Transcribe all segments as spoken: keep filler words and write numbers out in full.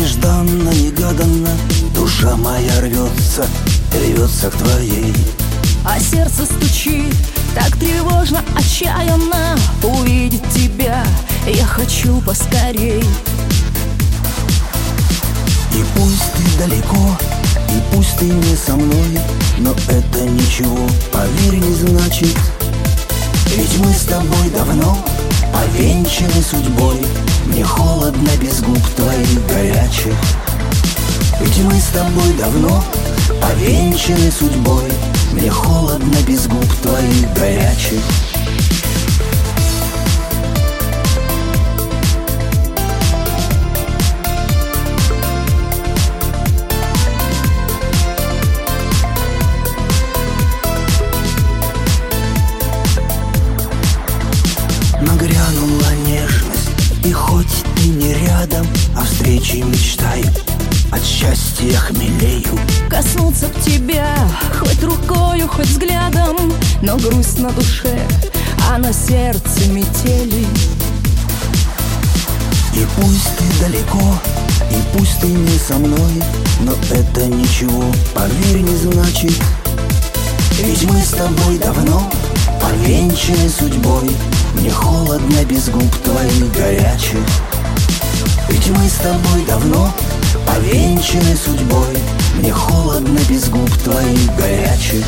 нежданно, негаданно душа моя рвется, рвется к твоей. А сердце стучит так тревожно, отчаянно. Увидеть тебя я хочу поскорей. И пусть ты далеко, и пусть ты не со мной, но это ничего, поверь, не значит. Ведь мы с тобой давно повенчаны судьбой. Мне холодно без губ твоих горячих. Ведь мы с тобой давно повенчаны судьбой. Мне холодно без губ твоих горячих. Нагрянула нежность, и хоть ты не рядом, о встрече мечтаю, от счастья хмелею. Коснуться б тебя хоть рукою, хоть взглядом, но грусть на душе, а на сердце метели. И пусть ты далеко, и пусть ты не со мной, но это ничего, поверь, не значит. Ведь мы с тобой давно повенчаны судьбой. Мне холодно без губ твоих горячих. Ведь мы с тобой давно повенчаны судьбой. Мне холодно без губ твоих горячих.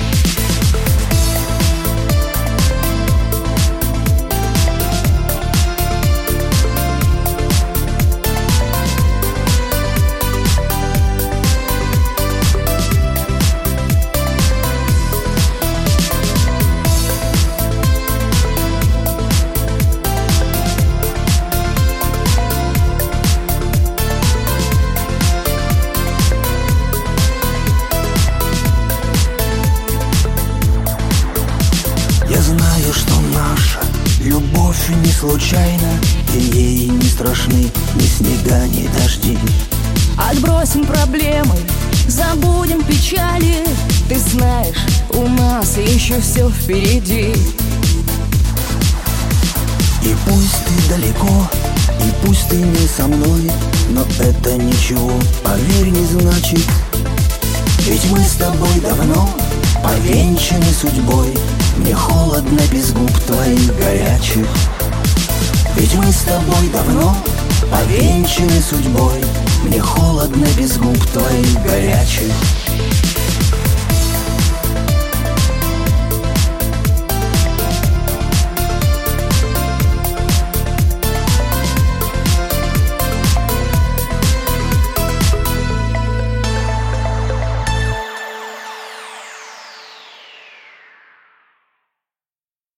Я знаю, что наша любовь не случайна, и ей не страшны ни снега, ни дожди. Отбросим проблемы, забудем печали. Ты знаешь, у нас еще все впереди. И пусть ты далеко, и пусть ты не со мной, но это ничего, поверь, не значит. Ведь мы с тобой давно повенчаны судьбой. Мне холодно без губ твоих горячих. Ведь мы с тобой давно повенчаны судьбой. Мне холодно без губ твоих горячих.